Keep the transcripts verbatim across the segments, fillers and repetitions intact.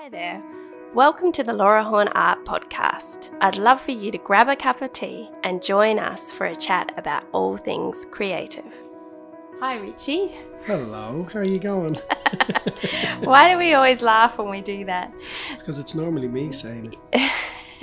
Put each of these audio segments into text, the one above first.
Hi there. Welcome to the Laura Horn Art Podcast. I'd love for you to grab a cup of tea and join us for a chat about all things creative. Hi, Richie. Hello, how are you going? Why do we always laugh when we do that? Because it's normally me saying it.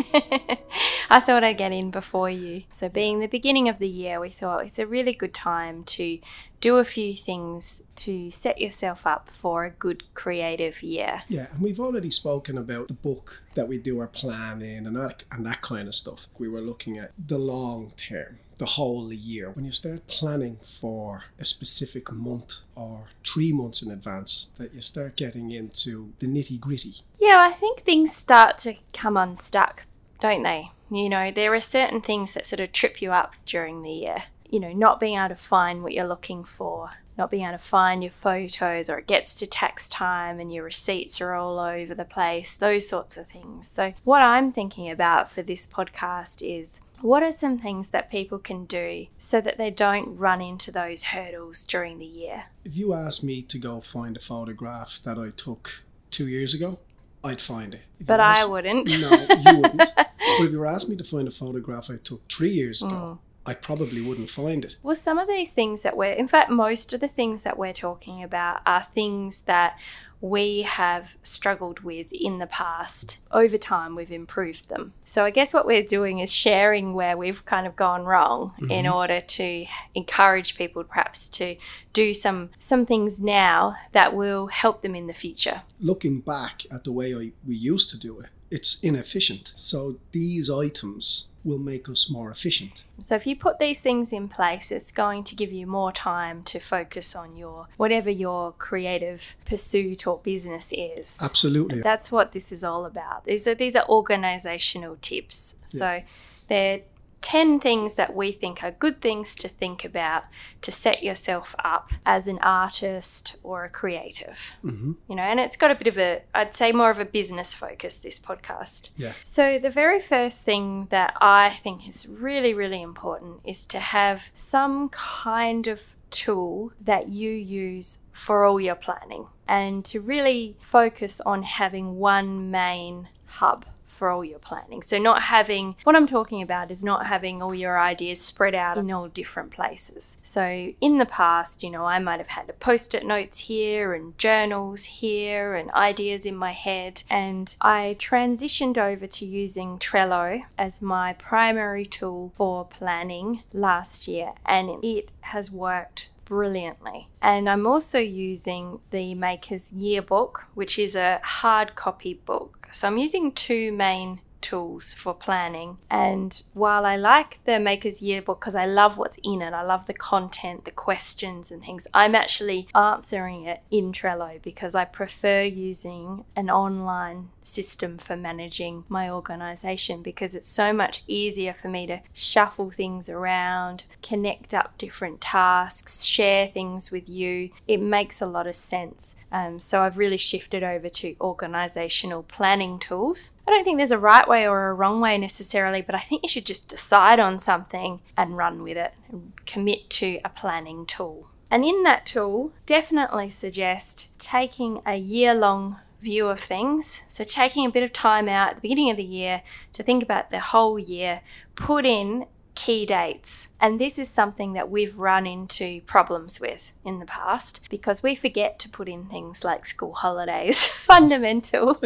I thought I'd get in before you. So being the beginning of the year, we thought it's a really good time to do a few things to set yourself up for a good creative year. Yeah, and we've already spoken about the book that we do our plan in and that, and that kind of stuff. We were looking at the long term, the whole year. When you start planning for a specific month or three months in advance, that you start getting into the nitty gritty. Yeah, I think things start to come unstuck, don't they? You know, there are certain things that sort of trip you up during the year. You know, not being able to find what you're looking for, not being able to find your photos, or it gets to tax time and your receipts are all over the place, those sorts of things. So what I'm thinking about for this podcast is, what are some things that people can do so that they don't run into those hurdles during the year? If you asked me to go find a photograph that I took two years ago, I'd find it. If but asked, I wouldn't. No, you wouldn't. But if you were asked me to find a photograph I took three years ago, mm. I probably wouldn't find it. Well, some of these things that we're, in fact, most of the things that we're talking about are things that we have struggled with in the past. Over time, we've improved them. So I guess what we're doing is sharing where we've kind of gone wrong mm-hmm. in order to encourage people perhaps to do some some things now that will help them in the future. Looking back at the way I, we used to do it, it's inefficient. So these items will make us more efficient. So if you put these things in place, it's going to give you more time to focus on your whatever your creative pursuit or business is. Absolutely. That's what this is all about. These are these are organizational tips. Yeah. So they're ten things that we think are good things to think about to set yourself up as an artist or a creative. Mm-hmm. You know, and it's got a bit of a, I'd say more of a business focus, this podcast. Yeah. So the very first thing that I think is really, really important is to have some kind of tool that you use for all your planning, and to really focus on having one main hub for all your planning. So not having, what I'm talking about is not having all your ideas spread out in all different places. So in the past, you know, I might have had post-it notes here and journals here and ideas in my head. And I transitioned over to using Trello as my primary tool for planning last year, and it has worked brilliantly. And I'm also using the Maker's Yearbook, which is a hard copy book. So I'm using two main tools for planning. And while I like the Maker's Yearbook because I love what's in it, I love the content, the questions and things, I'm actually answering it in Trello because I prefer using an online system for managing my organization, because it's so much easier for me to shuffle things around, connect up different tasks, share things with you. It makes a lot of sense. Um, so I've really shifted over to organizational planning tools. I don't think there's a right way or a wrong way necessarily, but I think you should just decide on something and run with it and commit to a planning tool. And in that tool, definitely suggest taking a year-long view of things. So taking a bit of time out at the beginning of the year to think about the whole year, put in key dates. And this is something that we've run into problems with in the past because we forget to put in things like school holidays. Fundamental.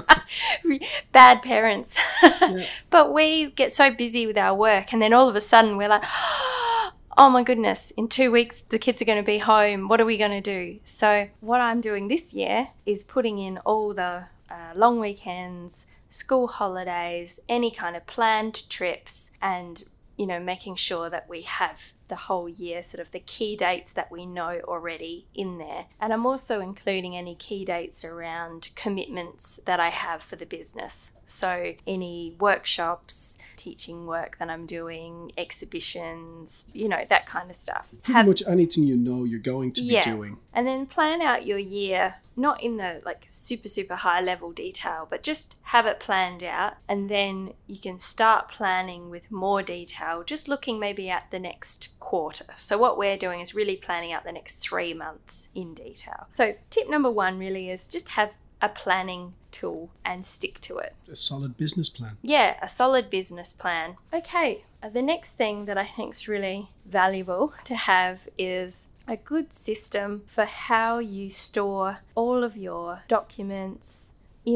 Bad parents. Yeah. But we get so busy with our work, and then all of a sudden we're like, oh my goodness, in two weeks the kids are going to be home. What are we going to do? So what I'm doing this year is putting in all the uh, long weekends, school holidays, any kind of planned trips, and you know, making sure that we have the whole year, sort of the key dates that we know already in there. And I'm also including any key dates around commitments that I have for the business. So any workshops, teaching work that I'm doing, exhibitions, you know, that kind of stuff. Pretty have, much anything you know you're going to yeah, be doing. And then plan out your year, not in the like super, super high level detail, but just have it planned out. And then you can start planning with more detail, just looking maybe at the next quarter. So what we're doing is really planning out the next three months in detail. So tip number one really is just have a planning tool and stick to it. A solid business plan. Yeah, a solid business plan. Okay, the next thing that I think is really valuable to have is a good system for how you store all of your documents,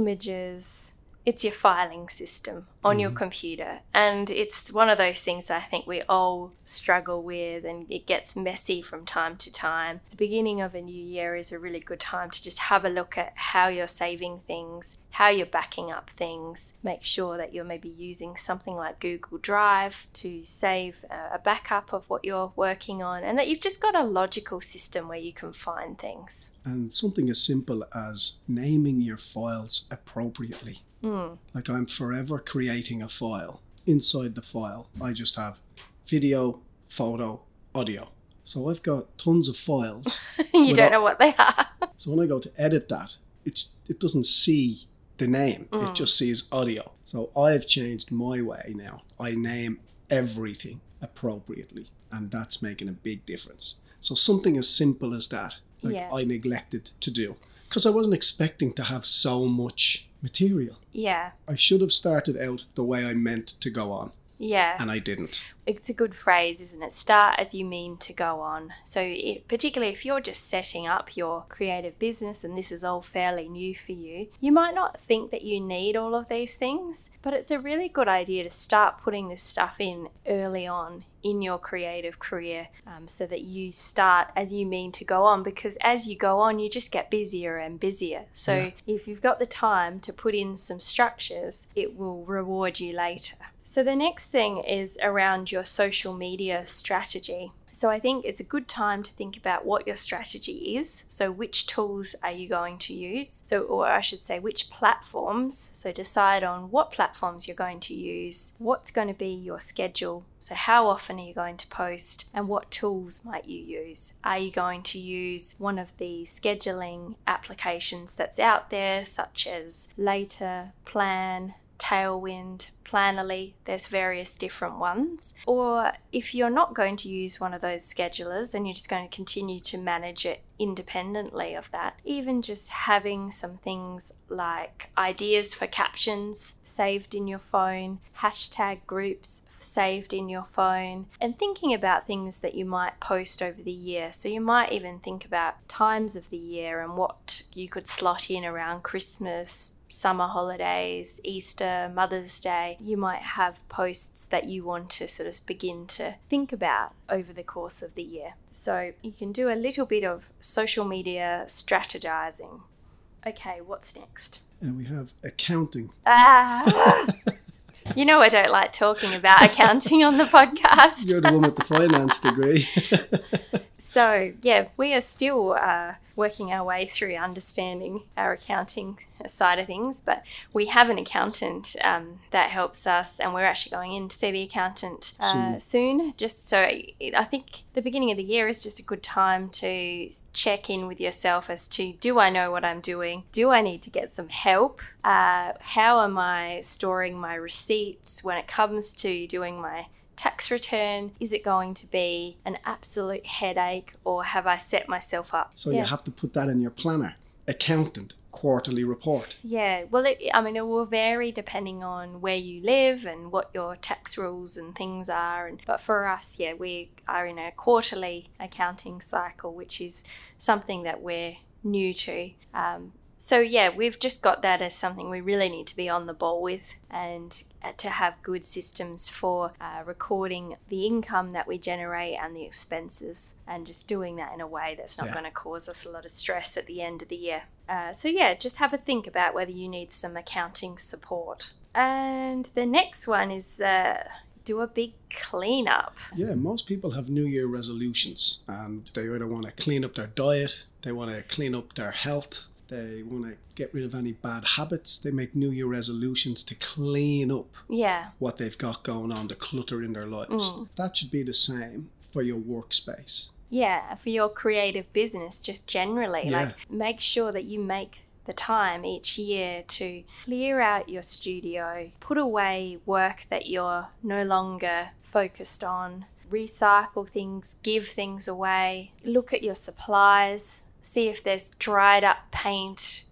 images. It's your filing system on mm-hmm. your computer. And it's one of those things that I think we all struggle with, and it gets messy from time to time. The beginning of a new year is a really good time to just have a look at how you're saving things, how you're backing up things. Make sure that you're maybe using something like Google Drive to save a backup of what you're working on, and that you've just got a logical system where you can find things. And something as simple as naming your files appropriately. Mm. Like, I'm forever creating a file. Inside the file, I just have video, photo, audio. So I've got tons of files. You don't know what they are. So when I go to edit that, it, it doesn't see the name. Mm. It just sees audio. So I've changed my way now. I name everything appropriately, and that's making a big difference. So something as simple as that, like yeah. I neglected to do, because I wasn't expecting to have so much material. Yeah. I should have started out the way I meant to go on. Yeah. And I didn't. It's a good phrase, isn't it? Start as you mean to go on. So it, particularly if you're just setting up your creative business and this is all fairly new for you, you might not think that you need all of these things, but it's a really good idea to start putting this stuff in early on in your creative career, um, so that you start as you mean to go on, because as you go on, you just get busier and busier. So yeah. if you've got the time to put in some structures, it will reward you later. So the next thing is around your social media strategy. So I think it's a good time to think about what your strategy is. So which tools are you going to use? So, or I should say, which platforms. So decide on what platforms you're going to use, what's going to be your schedule. So how often are you going to post, and what tools might you use? Are you going to use one of the scheduling applications that's out there, such as Later, Plan, Tailwind, Planoly? There's various different ones. Or if you're not going to use one of those schedulers and you're just going to continue to manage it independently of that, even just having some things like ideas for captions saved in your phone, hashtag groups saved in your phone, and thinking about things that you might post over the year. So you might even think about times of the year and what you could slot in around Christmas, summer holidays, Easter, Mother's Day. You might have posts that you want to sort of begin to think about over the course of the year. So you can do a little bit of social media strategizing. Okay, what's next? And we have accounting. Ah! You know I don't like talking about accounting on the podcast. You're the one with the finance degree. So, yeah, we are still uh, working our way through understanding our accounting side of things, but we have an accountant um, that helps us, and we're actually going in to see the accountant uh, soon. soon. Just so it, I think the beginning of the year is just a good time to check in with yourself as to, do I know what I'm doing? Do I need to get some help? Uh, how am I storing my receipts when it comes to doing my tax return? Is it going to be an absolute headache, or have I set myself up? So yeah. you have to put that in your planner. Accountant, quarterly report. Yeah, well, it, I mean, it will vary depending on where you live and what your tax rules and things are. And but for us, yeah, we are in a quarterly accounting cycle, which is something that we're new to. Um, So yeah, we've just got that as something we really need to be on the ball with, and to have good systems for uh, recording the income that we generate and the expenses, and just doing that in a way that's not yeah. going to cause us a lot of stress at the end of the year. Uh, so yeah, just have a think about whether you need some accounting support. And the next one is uh, do a big cleanup. Yeah, most people have New Year resolutions, and they either want to clean up their diet, they want to clean up their health, they want to get rid of any bad habits. They make New Year resolutions to clean up yeah. what they've got going on, the clutter in their lives. Mm. That should be the same for your workspace. Yeah, for your creative business, just generally. Yeah. Like, make sure that you make the time each year to clear out your studio, put away work that you're no longer focused on, recycle things, give things away, look at your supplies, see if there's dried up paint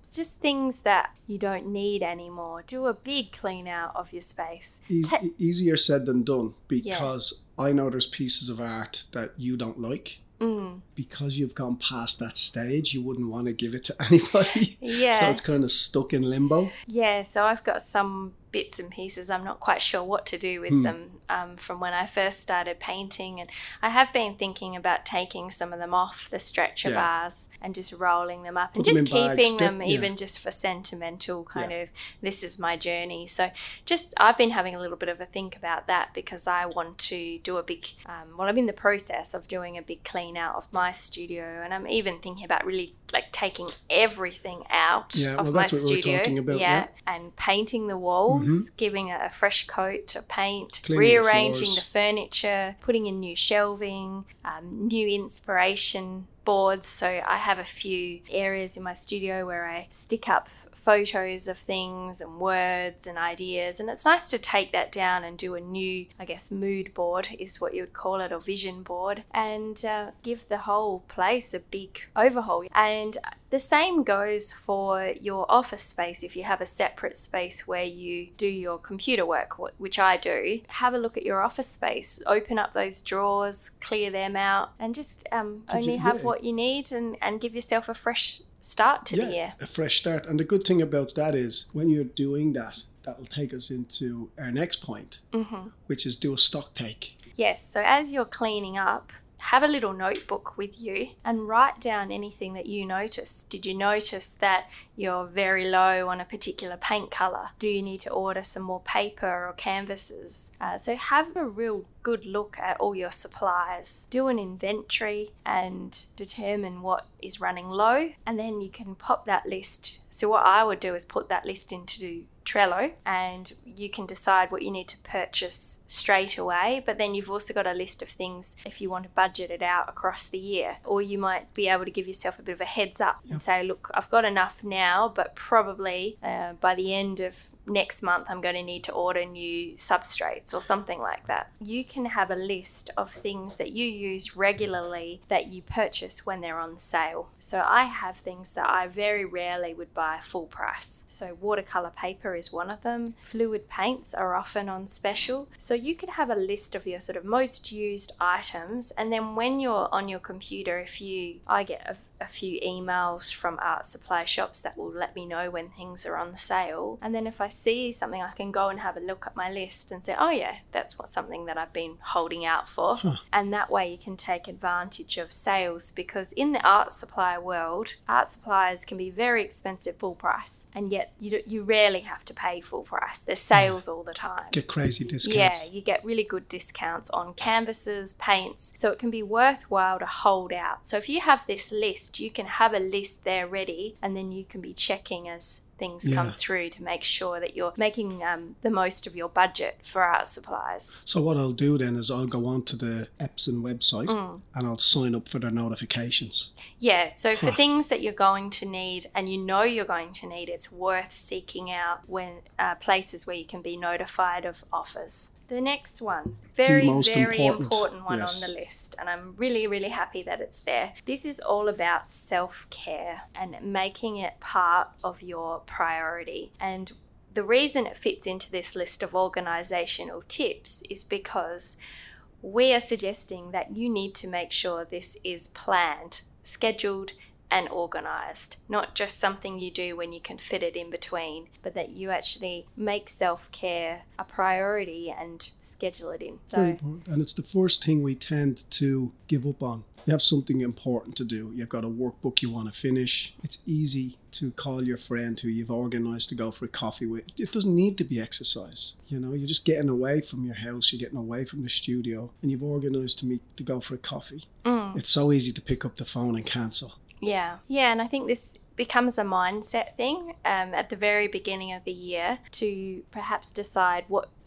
just things that you don't need anymore. Do a big clean out of your space. E- Ta- easier said than done, because yeah. I know there's pieces of art that you don't like. Mm. Because you've gone past that stage, you wouldn't want to give it to anybody. Yeah. So it's kind of stuck in limbo. Yeah, so I've got some bits and pieces. I'm not quite sure what to do with hmm. them um, from when I first started painting. And I have been thinking about taking some of them off the stretcher yeah. bars and just rolling them up and Put just them keeping bags, them yeah. even just for sentimental kind yeah. of, this is my journey. So just, I've been having a little bit of a think about that, because I want to do a big, um, well, I'm in the process of doing a big clean out of my studio, and I'm even thinking about really like taking everything out yeah, of well, my that's what studio. We were talking about, yeah, yeah. and painting the walls, mm-hmm. giving it a fresh coat of paint, Cleaning rearranging the, the furniture, putting in new shelving, um, new inspiration boards. So I have a few areas in my studio where I stick up photos of things and words and ideas, and it's nice to take that down and do a new, I guess, mood board is what you would call it, or vision board, and uh, give the whole place a big overhaul. And the same goes for your office space. If you have a separate space where you do your computer work, which I do, have a look at your office space, open up those drawers, clear them out, and just um, only you, have yeah. what you need, and, and give yourself a fresh start to yeah, the year. A fresh start. And the good thing about that is when you're doing that, that'll take us into our next point, mm-hmm. which is do a stock take. Yes, so as you're cleaning up, have a little notebook with you and write down anything that you notice. Did you notice that you're very low on a particular paint colour? Do you need to order some more paper or canvases? Uh, so have a real good look at all your supplies. Do an inventory and determine what is running low, and then you can pop that list. So what I would do is put that list into Trello, and you can decide what you need to purchase straight away, but then you've also got a list of things if you want to budget it out across the year. Or you might be able to give yourself a bit of a heads up and say, look, I've got enough now, but probably uh, by the end of next month I'm going to need to order new substrates or something like that. You can have a list of things that you use regularly that you purchase when they're on sale. So I have things that I very rarely would buy full price. So watercolor paper is one of them. Fluid paints are often on special. So you could have a list of your sort of most used items, and then when you're on your computer, if you, I get a a few emails from art supply shops that will let me know when things are on sale, and then if I see something, I can go and have a look at my list and say, oh yeah, that's what something that I've been holding out for. Huh. And that way you can take advantage of sales, because in the art supply world, art supplies can be very expensive full price, and yet you do, you rarely have to pay full price. There's sales yeah. all the time. Get crazy discounts. Yeah, you get really good discounts on canvases, paints, so it can be worthwhile to hold out. So if you have this list, you can have a list there ready, and then you can be checking as things yeah. come through to make sure that you're making um, the most of your budget for art supplies. So what I'll do then is I'll go on to the Epson website mm. and I'll sign up for their notifications. Yeah, so for huh. things that you're going to need and you know you're going to need, it's worth seeking out when uh, places where you can be notified of offers. The next one, very, very important, important one yes. on the list, and I'm really, really happy that it's there. This is all about self-care and making it part of your priority. And the reason it fits into this list of organisational tips is because we are suggesting that you need to make sure this is planned, scheduled, and organised, not just something you do when you can fit it in between, but that you actually make self-care a priority and schedule it in. So, very important. And it's the first thing we tend to give up on. You have something important to do. You've got a workbook you want to finish. It's easy to call your friend who you've organised to go for a coffee with. It doesn't need to be exercise. You know, you're just getting away from your house, you're getting away from the studio, and you've organised to meet to go for a coffee. Mm. It's so easy to pick up the phone and cancel. Yeah. Yeah, and I think this becomes a mindset thing um, at the very beginning of the year to perhaps decide what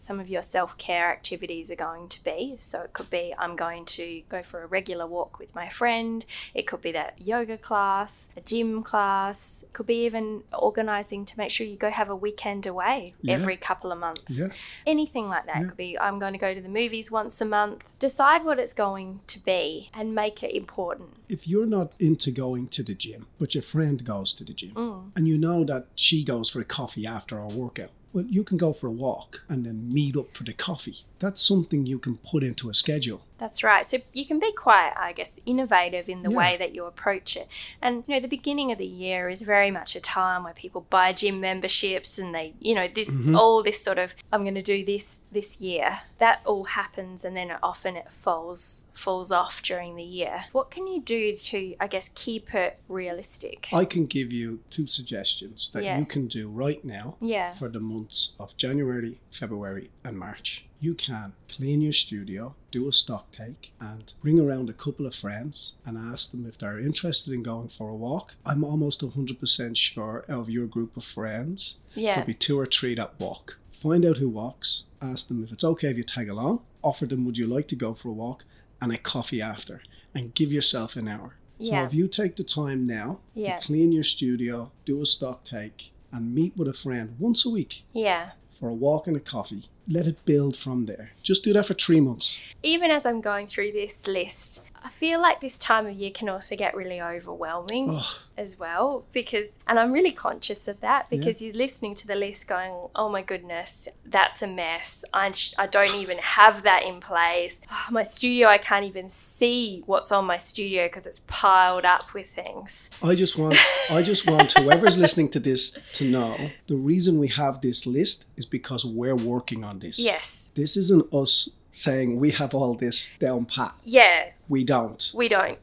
some of your self-care activities are going to be. So it could be I'm going to go for a regular walk with my friend. It could be that yoga class, a gym class. It could be even organising to make sure you go have a weekend away Yeah. every couple of months. Yeah. Anything like that. Yeah. It could be I'm going to go to the movies once a month. Decide what it's going to be and make it important. If you're not into going to the gym, but your friend goes to the gym, Mm. and you know that she goes for a coffee after our workout, well, you can go for a walk and then meet up for the coffee. That's something you can put into a schedule. That's right. So you can be quite, I guess, innovative in the Yeah. way that you approach it. And, you know, the beginning of the year is very much a time where people buy gym memberships and they, you know, this, Mhm. all this sort of, I'm going to do this this year. That all happens and then often it falls, falls off during the year. What can you do to, I guess, keep it realistic? I can give you two suggestions that Yeah. you can do right now Yeah. for the months of January, February, and March. You can clean your studio, do a stock take, and bring around a couple of friends and ask them if they're interested in going for a walk. I'm almost one hundred percent sure of your group of friends, Yeah. there'll be two or three that walk. Find out who walks, ask them if it's okay if you tag along, offer them would you like to go for a walk and a coffee after, and give yourself an hour. So Yeah. if you take the time now Yeah. to clean your studio, do a stock take, and meet with a friend once a week Yeah. for a walk and a coffee, let it build from there. Just do that for three months. Even as I'm going through this list, I feel like this time of year can also get really overwhelming. Oh, As well, because, and I'm really conscious of that because you're listening to the list going, oh my goodness, that's a mess. I, sh- I don't even have that in place. Oh, my studio, I can't even see what's on my studio because it's piled up with things. I just want I just want whoever's listening to this to know the reason we have this list is because we're working on this. Yes. This isn't us saying we have all this down pat. Yeah, We don't. we don't.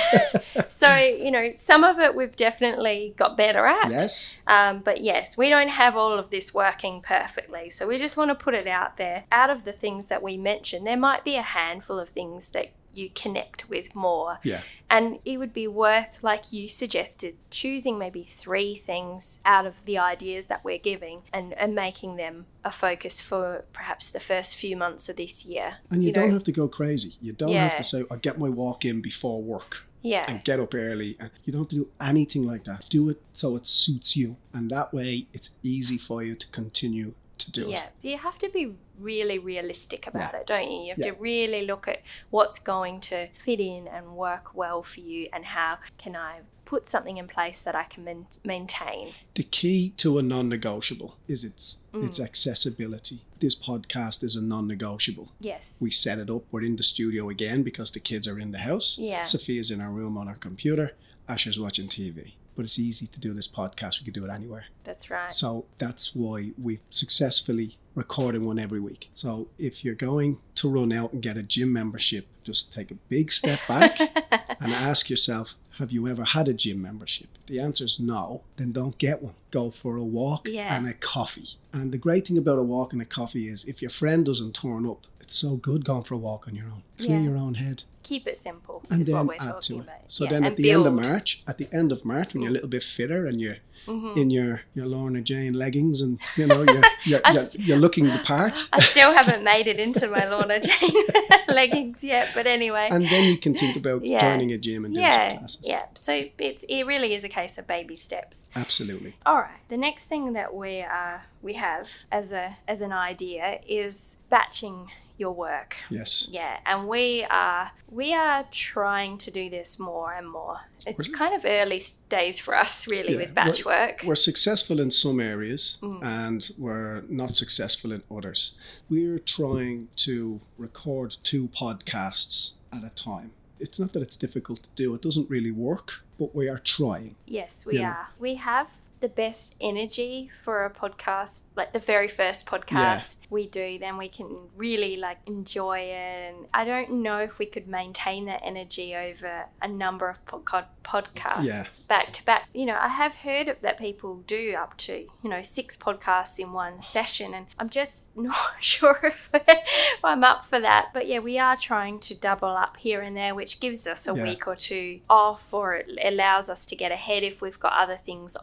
So, you know, some of it we've definitely got better at. Yes. Um, but yes, we don't have all of this working perfectly. So we just want to put it out there. Out of the things that we mentioned, there might be a handful of things that you connect with more. Yeah. And it would be worth, like you suggested, choosing maybe three things out of the ideas that we're giving and, and making them a focus for perhaps the first few months of this year. And you, know? don't have to go crazy. You don't Yeah. have to say, I get my walk in before work Yeah. and get up early. And you don't have to do anything like that. Do it so it suits you. And that way it's easy for you to continue to do Yeah, so you have to be really realistic about Yeah. it, don't you? You have Yeah. to really look at what's going to fit in and work well for you and how can I put something in place that I can man- maintain. The key to a non-negotiable is its Mm. its accessibility. This podcast is a non-negotiable. Yes. We set it up. We're in the studio again because the kids are in the house. Yeah. Sophia's in her room on her computer. Asher's watching T V. But it's easy to do this podcast. We could do it anywhere. That's right. So that's why we've successfully recording one every week. So if you're going to run out and get a gym membership, just take a big step back and ask yourself, have you ever had a gym membership? If the answer is no, then don't get one. Go for a walk Yeah. and a coffee. And the great thing about a walk and a coffee is if your friend doesn't turn up, it's so good going for a walk on your own. Clear Yeah. your own head. Keep it simple And is then what we're add to talking it. about. So Yeah, then at and the end of build. March, at the end of March, when you're a little bit fitter and you're Mhm. in your, your Lorna Jane leggings and, you know, you're, you're, I you're, st- you're looking the part. I still haven't made it into my Lorna Jane leggings yet, but anyway. And then you can think about Yeah. joining a gym and doing some yeah, classes. yeah. So it's it really is a case of baby steps. Absolutely. All right. The next thing that we uh we have as a as an idea is batching your work. Yes. Yeah, and we are we are trying to do this more and more. It's Really? kind of early days for us, really, Yeah, with batch work. We're successful in some areas Mm. and we're not successful in others. We're trying to record two podcasts at a time. It's not that it's difficult to do, it doesn't really work, but we are trying. Yes, we Yeah. are. We have the best energy for a podcast, like the very first podcast we do, then we can really like enjoy it. And I don't know if we could maintain that energy over a number of podca- podcasts Yeah. back to back. You know, I have heard that people do up to, you know, six podcasts in one session, and I'm just not sure if I'm up for that. But yeah, we are trying to double up here and there, which gives us a Yeah. week or two off, or it allows us to get ahead if we've got other things on, or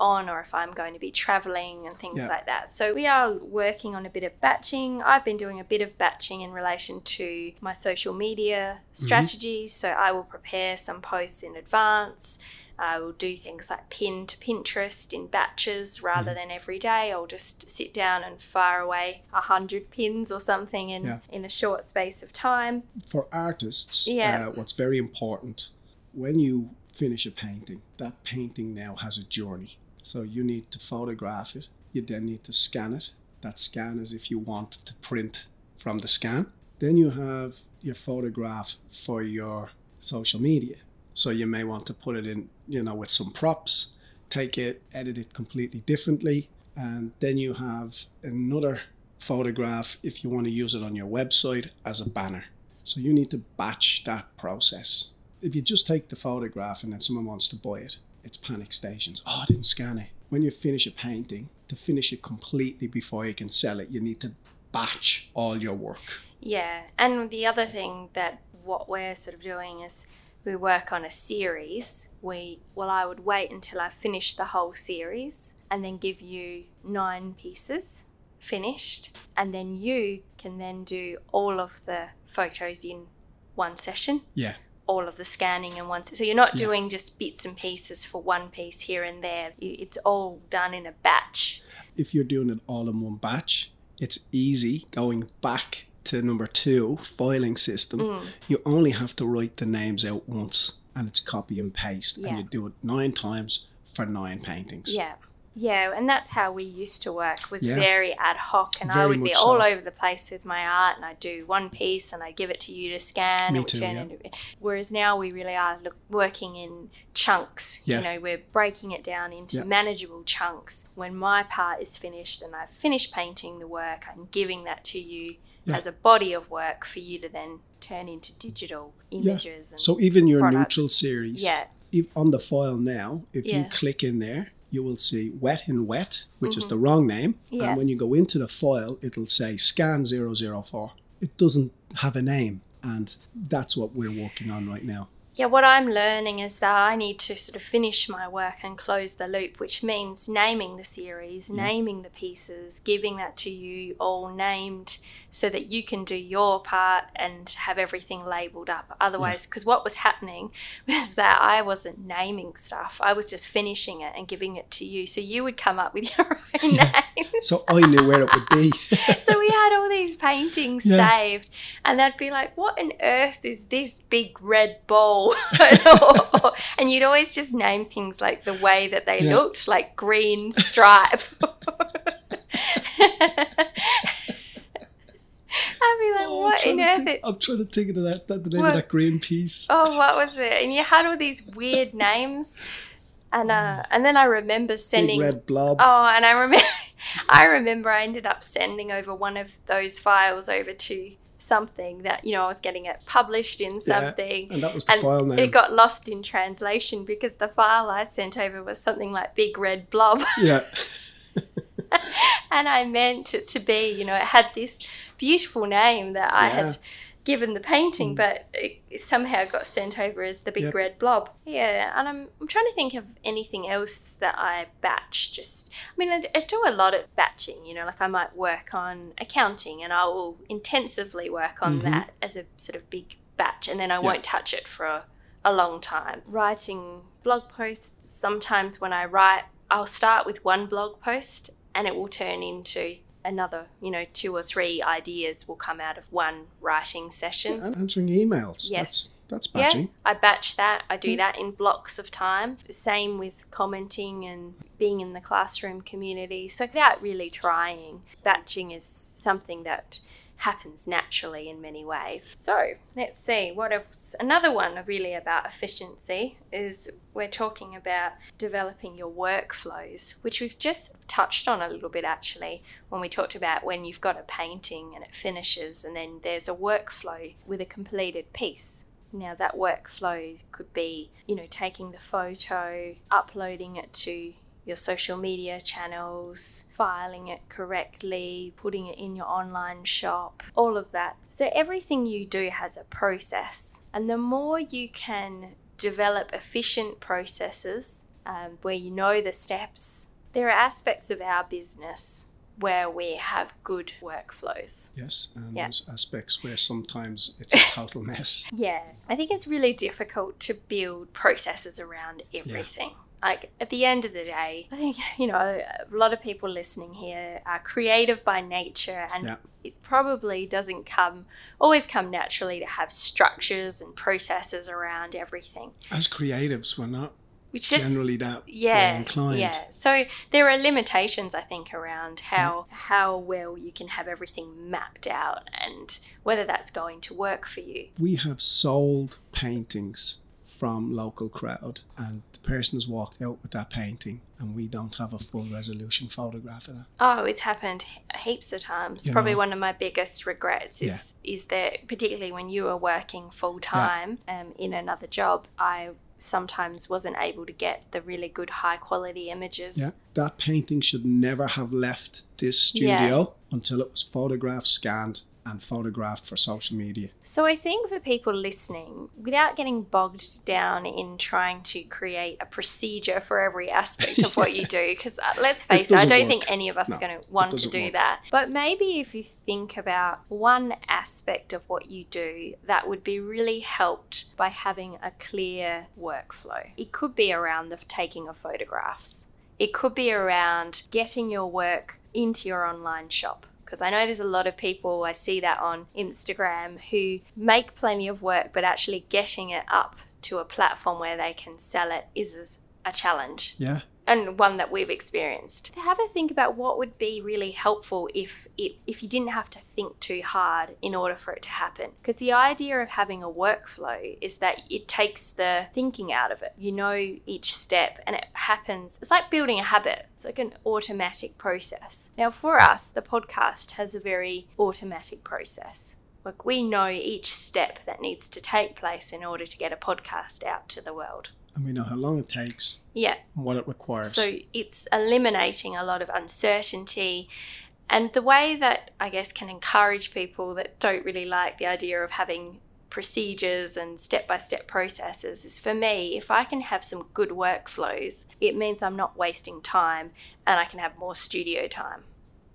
if I'm going to be traveling and things Yeah. like that. So we are working on a bit of batching. I've been doing a bit of batching in relation to my social media strategies. So I will prepare some posts in advance. I will do things like pin to Pinterest in batches rather than every day. I'll just sit down and fire away a hundred pins or something in, Yeah. in a short space of time. For artists, Yeah. uh, what's very important, when you finish a painting, that painting now has a journey. So you need to photograph it. You then need to scan it. That scan is if you want to print from the scan. Then you have your photograph for your social media. So you may want to put it in, you know, with some props, take it, edit it completely differently. And then you have another photograph if you want to use it on your website as a banner. So you need to batch that process. If you just take the photograph and then someone wants to buy it, it's panic stations. Oh, I didn't scan it. When you finish a painting, to finish it completely before you can sell it, you need to batch all your work. Yeah. And the other thing that what we're sort of doing is we work on a series. We well, I would wait until I finish the whole series and then give you nine pieces finished. And then you can then do all of the photos in one session. Yeah. All of the scanning in one. So you're not Yeah. doing just bits and pieces for one piece here and there. You- It's all done in a batch. If you're doing it all in one batch, it's easy going back to number two, filing system. Mm. You only have to write the names out once and it's copy and paste. Yeah. And you do it nine times for nine paintings. Yeah. Yeah, and that's how we used to work, was Yeah. very ad hoc, and I Very would be much all so. over the place with my art, and I'd do one piece and I'd give it to you to scan. Me and too, turn yeah. into, whereas now we really are look, working in chunks. Yeah. You know, we're breaking it down into Yeah. manageable chunks. When my part is finished and I've finished painting the work, I'm giving that to you Yeah. as a body of work for you to then turn into digital images. And So even your products. neutral series, Yeah. if on the file now, if Yeah. you click in there, you will see wet in wet, which is the wrong name. Yeah. And when you go into the file, it'll say scan zero zero four. It doesn't have a name. And that's what we're working on right now. Yeah, what I'm learning is that I need to sort of finish my work and close the loop, which means naming the series, naming the pieces, giving that to you all named so that you can do your part and have everything labelled up. Otherwise, because what was happening was that I wasn't naming stuff. I was just finishing it and giving it to you. So you would come up with your own names. So I knew where it would be. So we had all these paintings Yeah. saved, and they'd be like, what on earth is this big red ball? And you'd always just name things like the way that they Yeah. looked, like green stripe. I'd be like, Oh, I'm what trying on to earth? think- It, I'm trying to think of that, that the name What? of that green piece. oh, what was it? And you had all these weird names. And uh, and then I remember sending... Big red blob. Oh, and I remember, I remember I ended up sending over one of those files over to something that, you know, I was getting it published in something. And that was the And file name. it got lost in translation because the file I sent over was something like Big Red Blob. Yeah. And I meant it to be, you know, it had this beautiful name that I Yeah. had given the painting, but it somehow got sent over as the Big Yep. Red Blob. Yeah, and I'm, I'm trying to think of anything else that I batch. Just, I mean, I, d- I do a lot of batching, you know, like I might work on accounting and I will intensively work on Mhm. that as a sort of big batch, and then I won't touch it for a, a long time. Writing blog posts, sometimes when I write, I'll start with one blog post and it will turn into another, you know, two or three ideas will come out of one writing session. And answering emails. Yes. That's, that's Yeah, batching. I batch that. I do Yeah. that in blocks of time. Same with commenting and being in the classroom community. So without really trying, batching is something that happens naturally in many ways. So let's see what else. Another one really about efficiency is we're talking about developing your workflows, which we've just touched on a little bit actually when we talked about when you've got a painting and it finishes and then there's a workflow with a completed piece. Now that workflow could be, you know, taking the photo, uploading it to your social media channels, filing it correctly, putting it in your online shop, all of that. So everything you do has a process. And the more you can develop efficient processes um, where you know the steps There are aspects of our business where we have good workflows. Yes, and Yeah. there's aspects where sometimes it's a total mess. Yeah, I think it's really difficult to build processes around everything. Like, at the end of the day, I think, you know, a lot of people listening here are creative by nature, and Yeah. it probably doesn't come, always come naturally to have structures and processes around everything. As creatives, we're not Which just, generally that way yeah, inclined. yeah. So there are limitations, I think, around how how well you can have everything mapped out and whether that's going to work for you. We have sold paintings from local crowd, and the person has walked out with that painting and we don't have a full resolution photograph of it. Oh, it's happened heaps of times. You Probably know. one of my biggest regrets is is that, particularly when you were working full time um, in another job, I sometimes wasn't able to get the really good high quality images. Yeah, that painting should never have left this studio until it was photographed, scanned and photographed for social media. So I think for people listening, without getting bogged down in trying to create a procedure for every aspect of what you do, because uh, let's face it, I doesn't don't work. think any of us No, are going to it want to doesn't do work. that. But maybe if you think about one aspect of what you do that would be really helped by having a clear workflow. It could be around the taking of photographs. It could be around getting your work into your online shop. Because I know there's a lot of people, I see that on Instagram, who make plenty of work, but actually getting it up to a platform where they can sell it is a challenge. Yeah. And one that we've experienced. Have a think about what would be really helpful if it if you didn't have to think too hard in order for it to happen. Because the idea of having a workflow is that it takes the thinking out of it. You know each step and it happens. It's like building a habit. It's like an automatic process. Now for us, the podcast has a very automatic process. Like, we know each step that needs to take place in order to get a podcast out to the world. And we know how long it takes Yeah. and what it requires. So it's eliminating a lot of uncertainty. And the way that I guess can encourage people that don't really like the idea of having procedures and step-by-step processes is, for me, if I can have some good workflows, it means I'm not wasting time and I can have more studio time.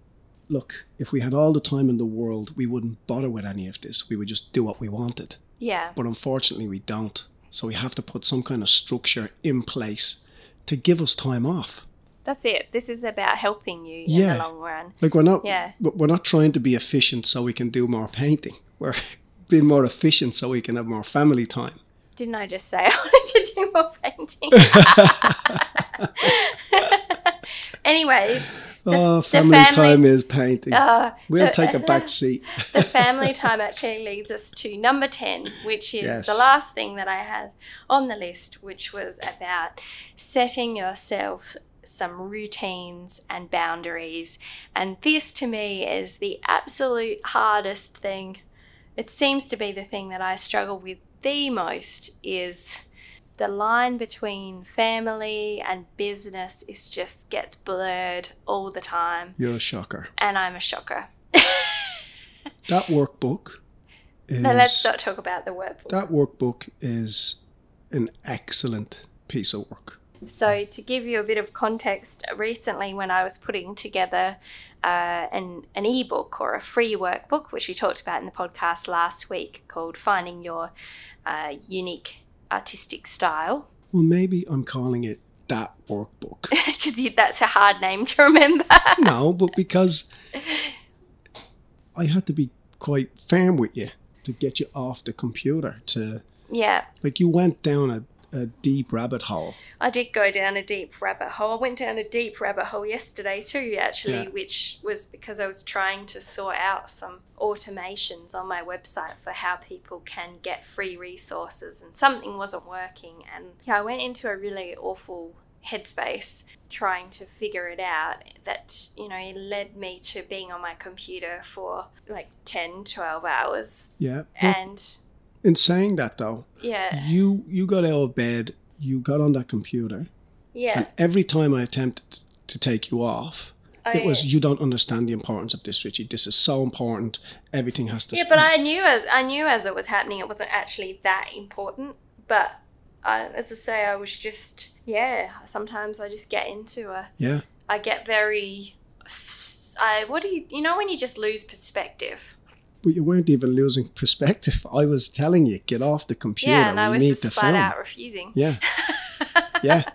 Look, if we had all the time in the world, we wouldn't bother with any of this. We would just do what we wanted. Yeah. But unfortunately, we don't. So we have to put some kind of structure in place to give us time off. That's it. This is about helping you in Yeah. the long run. Like, we're not, Yeah. we're not trying to be efficient so we can do more painting. We're being more efficient so we can have more family time. Didn't I just say I wanted to do more painting? Anyway, the, oh, the family, time is painting. uh, we'll the- take a back seat. the family time actually leads us to number ten, which is Yes. the last thing that I had on the list, which was about setting yourself some routines and boundaries. And this, to me, is the absolute hardest thing. It seems to be the thing that I struggle with the most, is the line between family and business is just gets blurred all the time. You're a shocker. And I'm a shocker. That workbook is... No, let's not talk about the workbook. That workbook is an excellent piece of work. So to give you a bit of context, recently when I was putting together uh, an, an ebook or a free workbook, which we talked about in the podcast last week, called Finding Your uh, Unique Artistic Style. Well, maybe I'm calling it That Workbook. Because that's a hard name to remember. No, but because I had to be quite firm with you to get you off the computer. To Yeah, like, you went down a, a deep rabbit hole. I did go down a deep rabbit hole. I went down a deep rabbit hole yesterday too, actually, Yeah. which was because I was trying to sort out some automations on my website for how people can get free resources, and something wasn't working. And yeah, I went into a really awful headspace trying to figure it out. That, you know, it led me to being on my computer for like ten, twelve hours. Yeah. But And in saying that, though, yeah, you you got out of bed, you got on that computer, yeah. and every time I attempted to take you off, Oh, it was, yeah. you don't understand the importance of this, Richie. This is so important. Everything has to Yeah, but I knew as I knew as it was happening, it wasn't actually that important. But I, as I say, I was just yeah. Sometimes I just get into a, Yeah. I get very, I, what do you, you know when you just lose perspective? But you weren't even losing perspective. I was telling you, get off the computer. Yeah, and we I was need just to flat film. out refusing. Yeah. Yeah.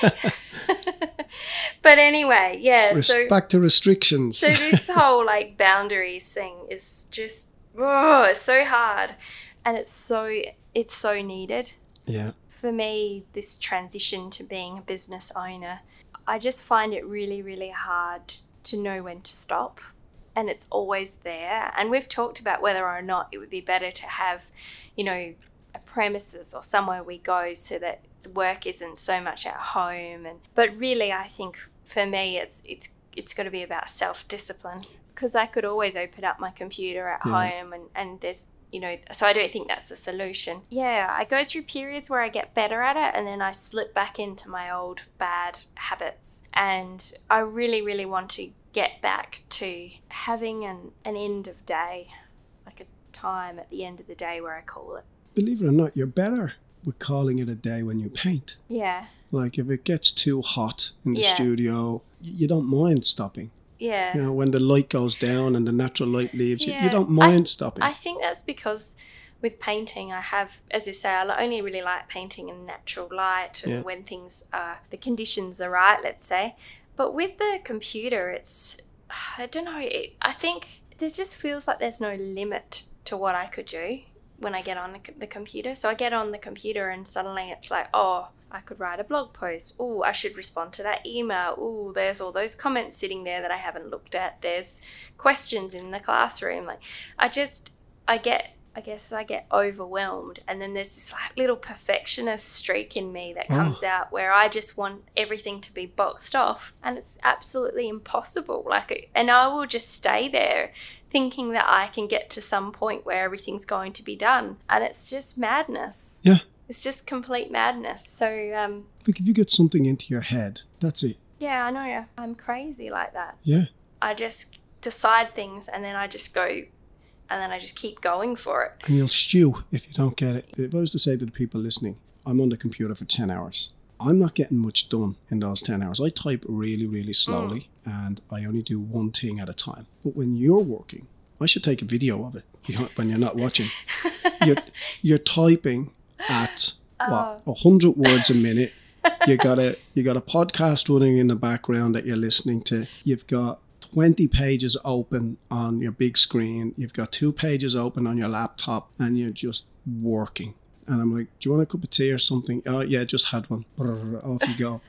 But anyway, yeah. Res- so back to restrictions. So this whole like boundaries thing is just, oh, it's so hard, and it's so it's so needed. Yeah. For me, this transition to being a business owner, I just find it really, really hard to know when to stop. And it's always there. And we've talked about whether or not it would be better to have, you know, a premises or somewhere we go so that the work isn't so much at home. And but really, I think for me, it's it's it's got to be about self-discipline, because I could always open up my computer at Yeah. home and, and there's, you know, so I don't think that's the solution. Yeah, I go through periods where I get better at it and then I slip back into my old bad habits. And I really, really want to get back to having an, an end of day, like a time at the end of the day where I call it. Believe it or not, you're better with calling it a day when you paint. Yeah. Like if it gets too hot in the Yeah. studio, y- you don't mind stopping. Yeah. You know, when the light goes down and the natural light leaves, you, Yeah. you don't mind I, stopping. I think that's because with painting, I have, as I say, I only really like painting in natural light and Yeah. when things are, the conditions are right, let's say. But with the computer, it's, I don't know, it, I think there just feels like there's no limit to what I could do when I get on the, the computer. So I get on the computer and suddenly it's like, oh, I could write a blog post. Oh, I should respond to that email. Oh, there's all those comments sitting there that I haven't looked at. There's questions in the classroom. Like, I just, I get, I guess I get overwhelmed. And then there's this like little perfectionist streak in me that comes Oh. out where I just want everything to be boxed off. And it's absolutely impossible. Like, and I will just stay there thinking that I can get to some point where everything's going to be done. And it's just madness. Yeah. It's just complete madness. So, um, Like if you get something into your head, that's it. yeah, I know. I'm crazy like that. Yeah. I just decide things and then I just go and then I just keep going for it. And you'll stew if you don't get it. If I was to say to the people listening, I'm on the computer for ten hours. I'm not getting much done in those ten hours. I type really, really slowly and I only do one thing at a time. But when you're working, I should take a video of it when you're not watching. You're, you're typing at what, a hundred words a minute. You got a you got a podcast running in the background that you're listening to. You've got twenty pages open on your big screen. You've got two pages open on your laptop, and you're just working. And I'm like, do you want a cup of tea or something? Oh yeah, just had one. Brrr, off you go.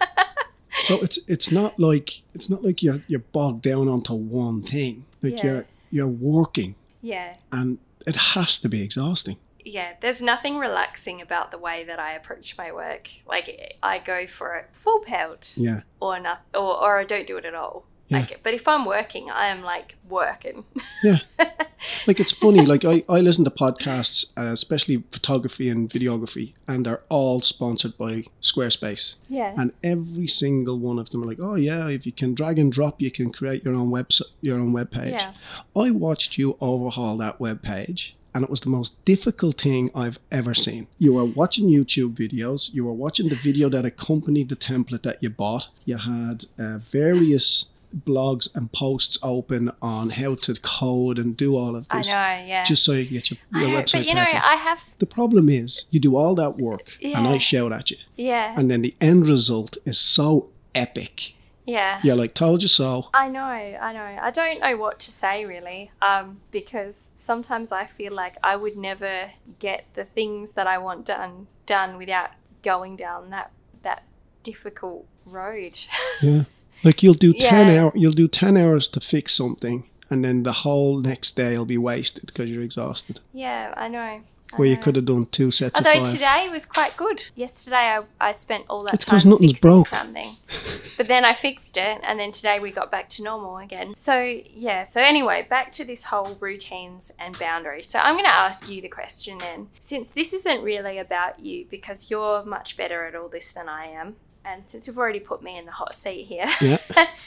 So it's it's not like it's not like you're you're bogged down onto one thing. Like Yeah. you're you're working, Yeah. and it has to be exhausting. Yeah, there's nothing relaxing about the way that I approach my work. Like, I go for it full pelt Yeah. or not, or, or I don't do it at all. Yeah. Like, but if I'm working, I am like working. Yeah. Like it's funny, like I, I listen to podcasts, uh, especially photography and videography, and they're all sponsored by Squarespace. Yeah. And every single one of them are like, oh yeah, if you can drag and drop, you can create your own website, your own web page. Yeah. I watched you overhaul that web page, and it was the most difficult thing I've ever seen. You were watching YouTube videos, you were watching the video that accompanied the template that you bought. You had uh, various blogs and posts open on how to code and do all of I this. know, yeah. Just so you get your, I your know, website but you know, perfect. I have, The problem is you do all that work and Yeah. I shout at you. yeah, And then the end result is so epic. yeah. You're like, told you so. I know, I know. I don't know what to say really, um, because sometimes I feel like I would never get the things that I want done done without going down that that difficult road. Yeah. Like you'll do Yeah. ten hour, you'll do ten hours to fix something, and then the whole next day will be wasted because you're exhausted. Yeah, I know. I Where you know. could have done two sets Although of five. today was quite good. Yesterday I, I spent all that It's time 'cause nothing's fixing broke. something. But then I fixed it and then today we got back to normal again. So yeah, so anyway, back to this whole routines and boundaries. So I'm going to ask you the question then. Since this isn't really about you because you're much better at all this than I am, and since you've already put me in the hot seat here, Yeah.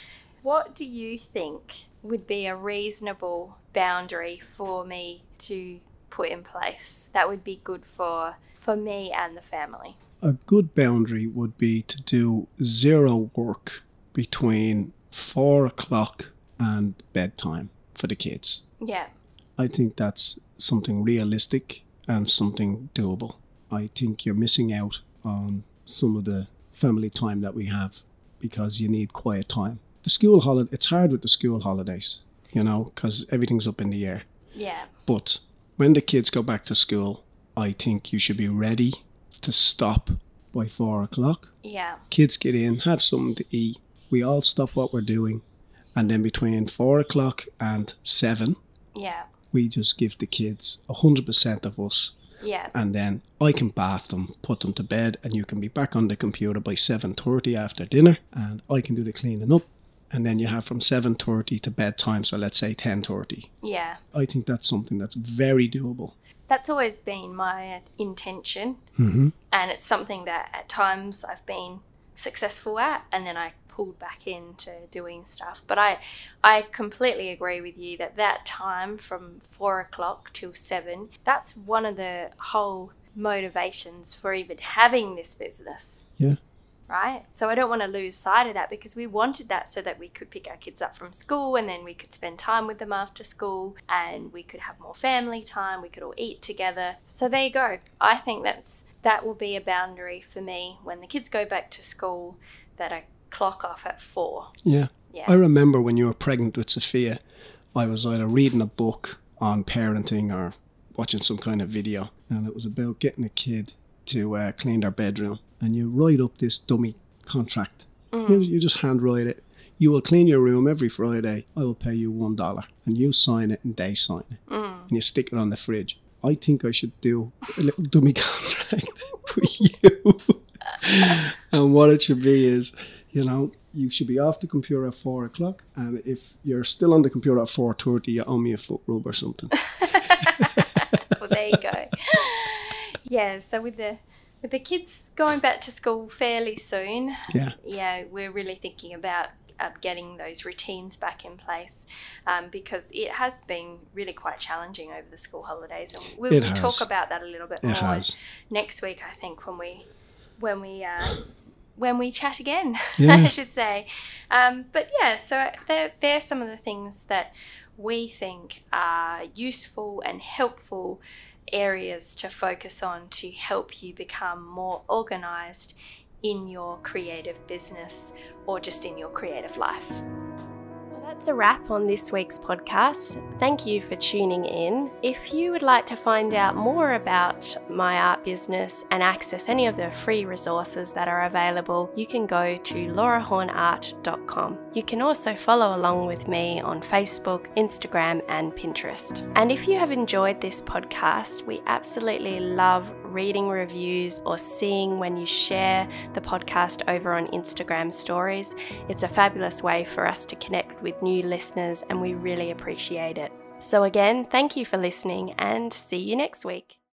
what do you think would be a reasonable boundary for me to put in place that would be good for for me and the family? A good boundary would be to do zero work between four o'clock and bedtime for the kids. Yeah. I think that's something realistic and something doable. I think you're missing out on some of the family time that we have because you need quiet time. The school holiday, it's hard with the school holidays, you know, because everything's up in the air. Yeah. But when the kids go back to school, I think you should be ready to stop by four o'clock. Yeah. Kids get in, have something to eat. We all stop what we're doing. And then between four o'clock and seven, yeah, we just give the kids one hundred percent of us. Yeah. And then I can bath them, put them to bed, and you can be back on the computer by seven thirty after dinner. And I can do the cleaning up. And then you have from seven thirty to bedtime, so let's say ten thirty. Yeah. I think that's something that's very doable. That's always been my intention. Mm-hmm. And it's something that at times I've been successful at, and then I pulled back into doing stuff. But I I completely agree with you that that time from four o'clock till seven, that's one of the whole motivations for even having this business. Yeah. Right? So I don't want to lose sight of that, because we wanted that so that we could pick our kids up from school and then we could spend time with them after school and we could have more family time, we could all eat together. So there you go. I think that's that will be a boundary for me when the kids go back to school, that I clock off at four. Yeah. Yeah. I remember when you were pregnant with Sophia, I was either reading a book on parenting or watching some kind of video, and it was about getting a kid to uh, clean their bedroom. And you write up this dummy contract. Mm. You, you just handwrite it. You will clean your room every Friday. I will pay you one dollar. And you sign it and they sign it. Mm. And you stick it on the fridge. I think I should do a little dummy contract for you. And what it should be is, you know, you should be off the computer at four o'clock. And if you're still on the computer at four thirty, you owe me a foot rub or something. Well, there you go. Yeah, so with the... With the kids going back to school fairly soon, yeah, yeah, we're really thinking about uh, getting those routines back in place, um, because it has been really quite challenging over the school holidays, and we'll, we'll talk about that a little bit it more has. next week. I think when we when we uh, when we chat again, yeah. I should say. Um, but yeah, so there there are some of the things that we think are useful and helpful areas to focus on to help you become more organized in your creative business or just in your creative life. Well, that's a wrap on this week's podcast. Thank you for tuning in. If you would like to find out more about my art business and access any of the free resources that are available, you can go to laura horn art dot com. You can also follow along with me on Facebook, Instagram, and Pinterest. And if you have enjoyed this podcast, we absolutely love reading reviews or seeing when you share the podcast over on Instagram stories. It's a fabulous way for us to connect with new listeners, and we really appreciate it. So again, thank you for listening, and see you next week.